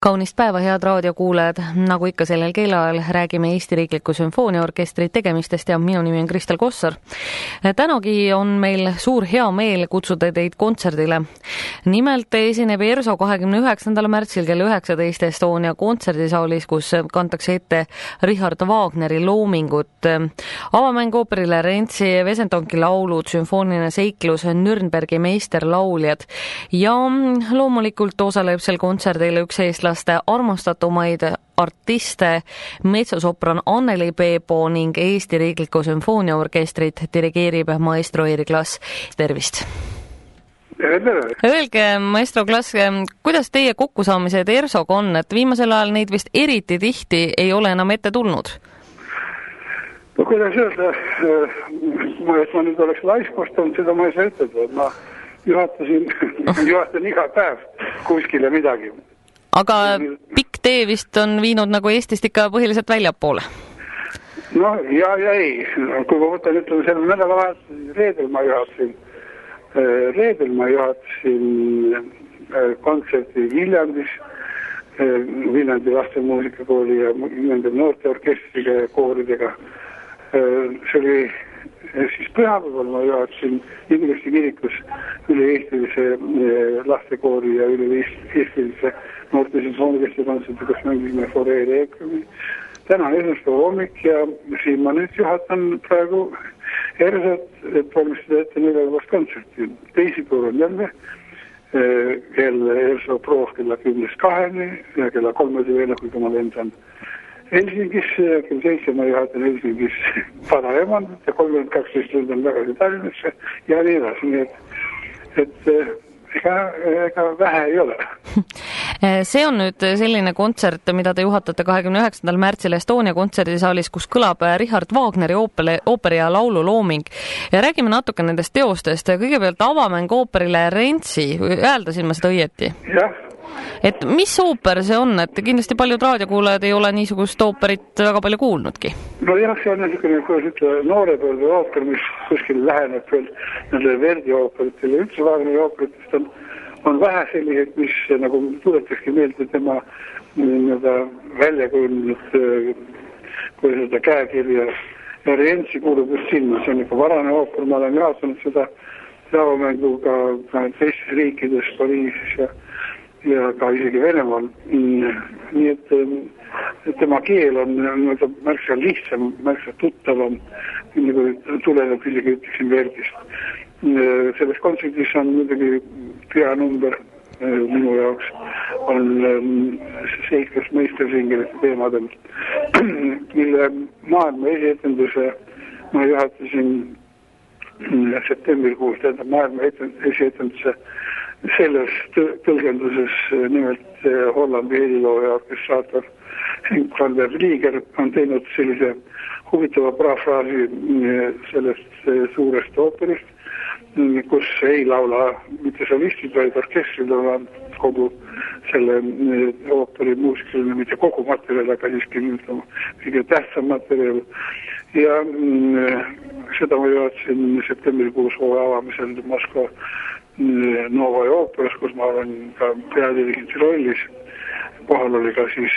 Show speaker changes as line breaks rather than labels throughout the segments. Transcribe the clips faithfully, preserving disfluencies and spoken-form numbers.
Kaunist päeva, head raadiokuulajad. Nagu ikka sellel kellaajal räägime Eesti Riikliku Sümfooniaorkestri tegemistest ja minu nimi on Kristel Kossar. Tänagi on meil suur hea meel kutsuda teid kontserdile. Nimelt esineb ERSO kahekümne üheksandal märtsil kell üheksateist Estonia kontserdisaalis, kus kantakse ette Richard Wagneri loomingut. Avamäng ooperile Renzi Vesentonki laulud, sümfooniline seiklus, Nürnbergi meisterlauljad ja loomulikult osaleb sel kontserdil üks eestlaste armastatumaid artiste, metsosopran Anneli Peepo ning Eesti Riikliku Sümfooniaorkestrit dirigeerib maestro Erik Lass. Tervist! Öelge, maestro Klass, kuidas teie kokkusaamised ERSOga on, et viimasel ajal neid vist eriti tihti ei ole enam ette tulnud?
No kuidas öelda, ma, et ma nüüd oleks laiskostanud, seda ma ei saa ütelda, et ma juhatasin, juhatan iga päev kuskile midagi.
Aga pikk tee vist on viinud nagu Eestist ikka põhiliselt väljapoole?
No ja ja ei, kui ma võtan ütleme selle nädalavahetusel, reedel ma juhatasin, reedel ma juhatasin kontserti Viljandis, Viljandi lastemuusikakooli ja nende noorteorkestriga ja kooridega. See oli siis pühapäeval ma juhatasin Inglissi kirikus üle-eestilise lastekoori ja üle-eestilise noorte sümfooniorkestri kontserti, kus mängisime Foree Reekrumi. Täna on esmaspäeva hommik ja siin ma nüüd juhatan praegu ERSOt, et valmistada ette neljapäevast kontserti. Teisipäeval on jälle jälle ERSO proov kella kümnest kaheni ja kella kolmest veel, kui ma lendan Helsingis, kell seitse ma juhatan Helsingis Paraemandit ja kolmkümmend kaksteist lendan tagasi Tallinnasse ja nii edasi, nii et, et ega, ega vähe ei ole.
See on nüüd selline kontsert, mida te juhatate kahekümne üheksandal märtsil Estonia kontserdisaalis, kus kõlab Richard Wagneri ooperi, ooperi ja laulu looming. Ja räägime natuke nendest teostest. Kõigepealt avamäng ooperile Renzi, hääldasin ma seda õieti?
Jah.
Et mis ooper see on, et kindlasti paljud raadiokuulajad ei ole niisugust ooperit väga palju kuulnudki?
No jah, see on niisugune, kuidas ütle, noorepõlve ooper, mis kuskil läheneb veel nende Verdi ooperitele. Üldse Wagneri ooperitest on, on vähe sellised, mis nagu tuletakski meelde tema nii-öelda välja kujunenud, kuidas seda käekirja. Ja Renzi kuulub just sinna, see on ikka varane ooper, ma olen jaatanud seda avamängu ka teistes riikides, Pariisis ja ja ka isegi Venemaal. Nii et, et tema keel on märksa lihtsam, märksa tuttavam, nagu tuleneb isegi ütleksin Verdist. Selles kontserdis on muidugi peanumber minu jaoks on seiklus meistersingelite teemadel, mille maailma esietenduse ma juhatasin septembrikuus, tähendab maailma esietenduse selles tõlgenduses nimelt Hollandi helilooja orkestraator Henk van der Vlieger on teinud sellise huvitava parafraasi sellest suurest ooperist, kus ei laula mitte solistid, vaid orkestrid on kogu selle ooperi muusikaline, mitte kogu materjal, aga siiski kõige tähtsam materjal. Ja seda ma juhatasin septembrikuus hooaja avamisel Moskva Novai ooperas, kus ma olen ka peadirigenti rollis. Kohal oli ka siis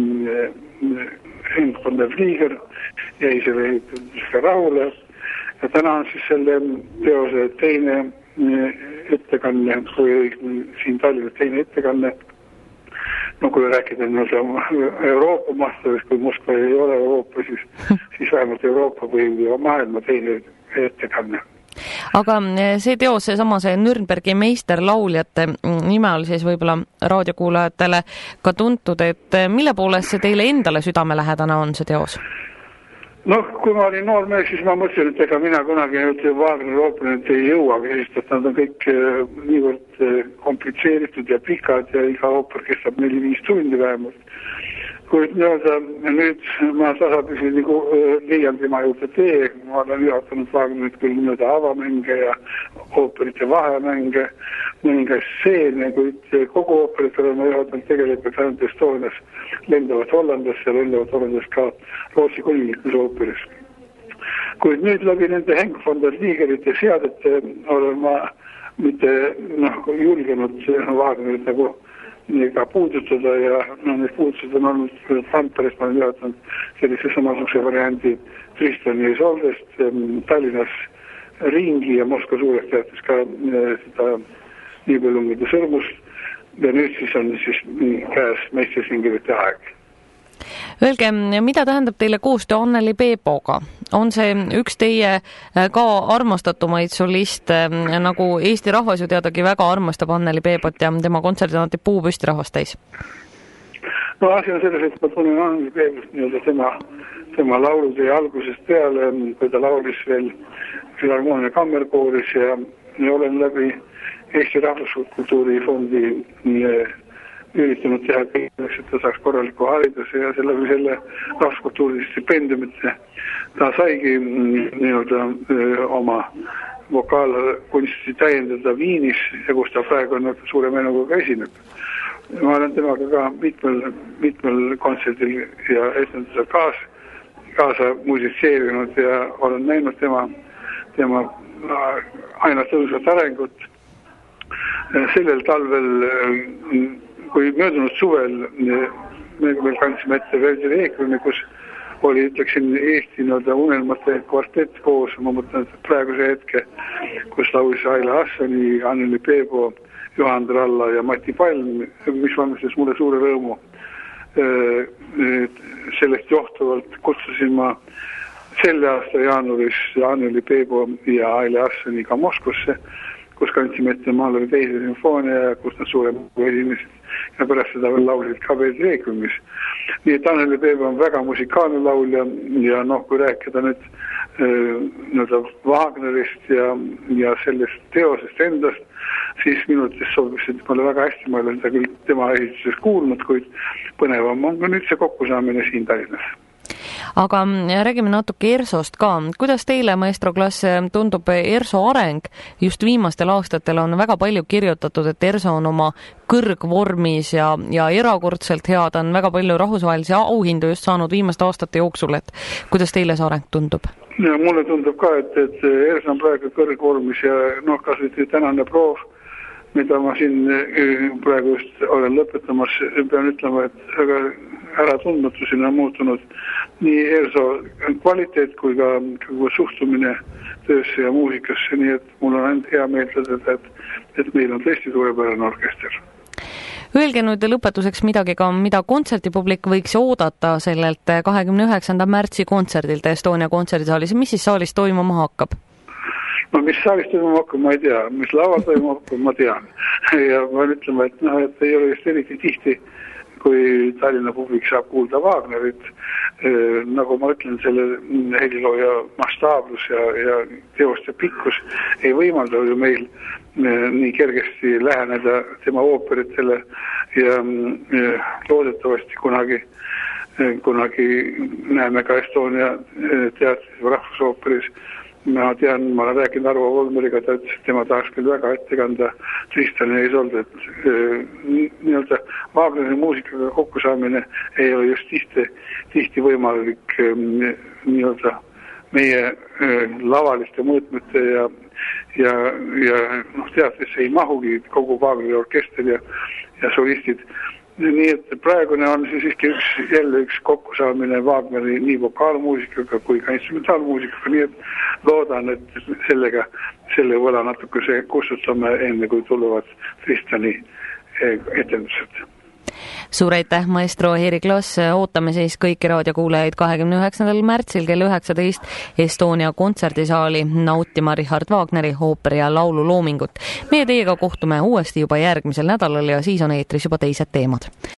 Henk van der Vlieger, jäi selle ka rahule. Ja täna on siis selle teose teine ettekanne, kui siin Tallinnas teine ettekanne. No kui rääkida Euroopa mastavis, kui Moskva ei ole Euroopa, siis, siis vähemalt Euroopa või maailma teine ettekanne.
Aga see teos, see sama see Nürnbergi meisterlauljate nime all siis võib-olla raadiokuulajatele ka tuntud, et mille poolest see teile endale südamelähedane on see teos?
Noh, kui ma olin noor mees, siis ma mõtlesin, et ega mina kunagi Wagneri ooperit ei jõuagi, sest et nad on kõik niivõrd komplitseeritud ja pikad ja iga ooper kestab neli-viis tundi vähemalt. Kuid nüüd ma tasapisi nagu Viljandima juurde tee, ma olen juhatanud Wagnerit küll nüüd avamänge ja ooperite vahemänge, mõningaid stseene, kuid kogu ooperit olen ma juhatanud tegelikult ainult Estonias, lendavad Hollandasse, lendavad Hollandas ka Rootsi kuninglikus ooperis. Kuid nüüd läbi nende Henk van der Vliegerite seadete olen ma mitte noh, julgenud Wagnerit nagu ka puudutada ja no, need puudused on olnud Tamperes, ma olen teadnud sellise samasuguse variandi Tristan ja Isoldest, Tallinnas Ringi ja Moskva Suures teatas ka seda Nibelungide sõrmust ja nüüd siis on siis käes Meistersingerite aeg.
Öelge, mida tähendab teile koostöö Anneli Peepoga? On see üks teie ka armastatumaid soliste, nagu Eesti rahvas ju teadagi väga armastab Anneli Peepot ja tema kontserdid on puu püsti rahvast täis?
No asi on selles, et ma tunnen Anneli Peepost nii-öelda tema, tema laulude algusest peale, kui ta laulis veel Filharmoonia kammerkooris ja, ja olen läbi Eesti Rahvuskultuuri Fondi üritanud teha kõik, et ta saaks korraliku hariduse ja selle, selle rahvuskultuuri stipendiumite ta saigi nii-öelda oma vokaalkunsti täiendada Viinis ja kus ta praegu on suure menuga ka esineb. Ma olen temaga ka mitmel, mitmel kontserdil ja esindusel kaas, kaasa musitseerinud ja olen näinud tema, tema aina tõusvat arengut. Sellel talvel, kui möödunud suvel me veel kandsime ette Verdi Reeklumi, kus oli, ütleksin, Eesti nii-öelda unelmate kvartett koos, ma mõtlen praeguse hetke, kus laulis Aile Hassani, Anneli Peebo, Johan Tralla ja Mati Palm, mis valmistas mulle suure rõõmu. Sellest johtuvalt kutsusin ma selle aasta jaanuaris Anneli Peebo ja Aile Hassani ka Moskvasse, kus kandsime ette Mahleri teise sümfoonia ja kus nad suuremaga esinesid ja pärast seda veel laulsid ka Verdi Reeklumis. Nii et Anneli Peebo on väga musikaalne laulja ja noh, kui rääkida nüüd äh, Wagnerist ja, ja sellest teosest endast, siis minutis sobis, et mulle väga hästi, ma olen seda küll tema esituses kuulnud, kuid põnevam on ka nüüd see kokkusaamine siin Tallinnas.
Aga räägime natuke ERSOst ka. Kuidas teile, maestro Klaas, tundub ERSO areng? Just viimastel aastatel on väga palju kirjutatud, et ERSO on oma kõrgvormis ja, ja erakordselt head, on väga palju rahvusvahelisi auhindu just saanud viimaste aastate jooksul. Et kuidas teile see areng tundub?
Ja, mulle tundub ka, et, et ERSO on praegu kõrgvormis ja noh, kas nüüd tänane proov, mida ma siin praegu just olen lõpetamas, pean ütlema, et väga äratundmatusena on muutunud nii ERSO kvaliteet kui ka, ka suhtumine töösse ja muusikasse, nii et mul on ainult hea meeldada, et, et meil on tõesti suurepärane orkester.
Öelge nüüd lõpetuseks midagi ka, mida kontserdipublik võiks oodata sellelt kahekümne üheksanda märtsi kontserdilt Estonia kontserdisaalis. Mis siis saalis toimuma hakkab?
No mis saalis toimuma hakkab, ma ei tea. Mis laval toimuma hakkab, ma tean. Ja ma ütlema, et, no, et ei ole just eriti tihti, kui Tallinna publik saab kuulda Wagnerit. Nagu ma ütlen, selle helilooja mastaablus ja, ja teoste pikkus ei võimalda ju meil nii kergesti läheneda tema ooperitele ja, ja loodetavasti kunagi, kunagi näeme ka Estonia teatris või rahvusooperis. Ma tean, ma olen rääkinud Arvo Volmeriga, ta ütles, et tema tahaks küll väga ette kanda Tristan ja Isolde, et nii-öelda Wagneri muusikaga kokkusaamine ei ole just tihti, tihti võimalik nii-öelda meie lavaliste mõõtmete ja, ja, ja noh, teatrisse ei mahugi kogu Wagneri orkester ja, ja solistid. Nii et praegune on siis siiski üks, jälle üks kokkusaamine Wagneri nii vokaalmuusikaga kui ka instrumentaalmuusikaga, nii et loodan, et sellega, selle võla natuke see kustutame enne, kui tulevad Tristani etendused.
Suur aitäh, maestro Erik Klaas. Ootame siis kõiki raadiokuulajaid kahekümne üheksandal märtsil kell üheksateist Estonia kontserdisaali nautima Richard Wagneri ooperi ja laulu loomingut. Meie teiega kohtume uuesti juba järgmisel nädalal ja siis on eetris juba teised teemad.